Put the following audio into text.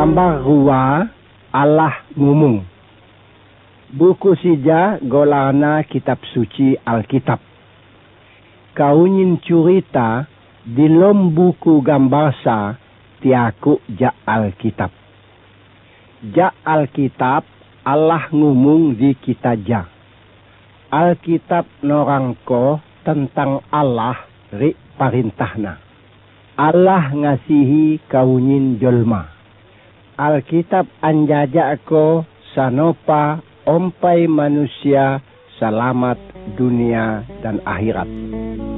Gambar rua Allah ngomong. Buku sija golana kitab suci Alkitab. Kaunyin curita di lom buku gambar sa tiaku ja Alkitab. Ja Alkitab Allah ngomong di kita ja. Alkitab norangko tentang Allah ri parintahna. Allah ngasihi kaunyin jolma. Alkitab anjaja ko sanopa ompai manusia selamat dunia dan akhirat.